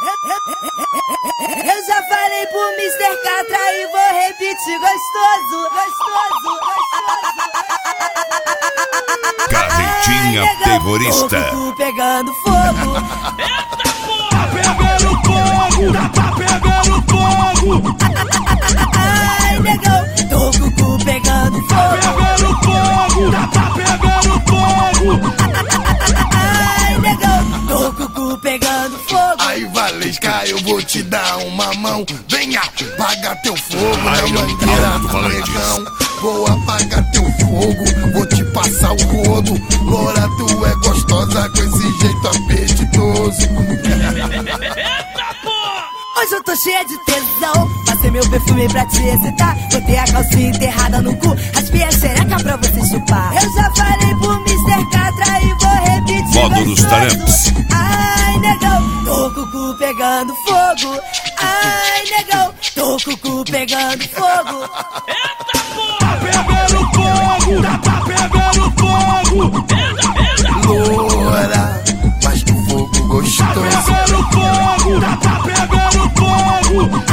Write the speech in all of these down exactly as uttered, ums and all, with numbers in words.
Eu já falei pro mister Catra e vou repetir gostoso, gostoso, gostoso. Carretinha Ai, terrorista. O cucu pegando fogo. Eita porra! Tá pegando fogo! Tá pegando fogo! Ai, negão, tô com o cu pegando fogo. Tá pegando fogo! Tá pegando fogo! Ai, negão, tô com o cu pegando fogo. Aí, Valesca, eu vou te dar uma mão. Venha, apaga teu fogo na mangueira do negão. Vou apagar teu fogo, vou te passar o rodo. Loura, tu é gostosa com esse jeito apetitoso. Eita porra! Hoje eu tô cheia de tesão, passei meu perfume pra te excitar. Botei a calcinha enterrada no cu, raspei a xereca pra você chupar. Eu já falei pro mister Catra e vou repetir Modo dos talentos. Ai, negão, tô com o cu pegando fogo. Ai, negão, tô com o cu pegando fogo. Eita porra! Tá pegando fogo! Tá pegando fogo! Loura, mas que fogo Tá gostoso. pegando fogo! Tá pegando fogo!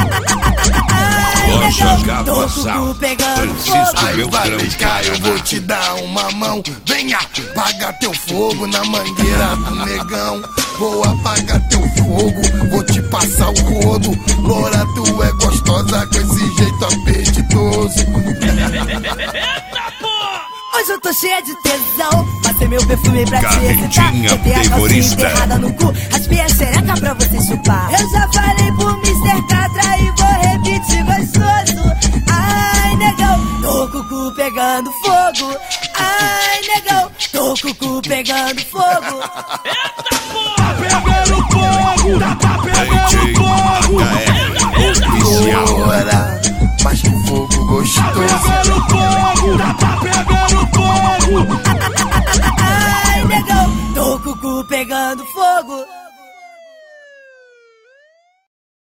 Ai, Loja negão, Gava tô com o Sound. cu pegando Francisco fogo. Aí, Beltrão, Valesca, eu vou te dar uma mão. Venha, apaga teu fogo na mangueira do negão. Vou apagar teu fogo, vou te passar o rodo. Loura, tu é gostosa com esse jeito apetitoso. Eita porra! Hoje eu tô cheia de tesão, passei meu perfume pra te Carretinha excitar. Botei a calcinha terrorista. enterrada no cu, raspei a xereca pra você chupar. Eu já falei pro mister Catra e vou repetir gostoso. Ai, negão, tô com o cu pegando fogo. Ai, negão, tô com o cu pegando fogo. Eita porra! Tá pegando fogo! Tá D pegando J fogo! H R Oficial. Loura, mas que fogo Tá gostoso. pegando fogo! Tá pegando fogo! Ai, negão, tô com o cu pegando fogo.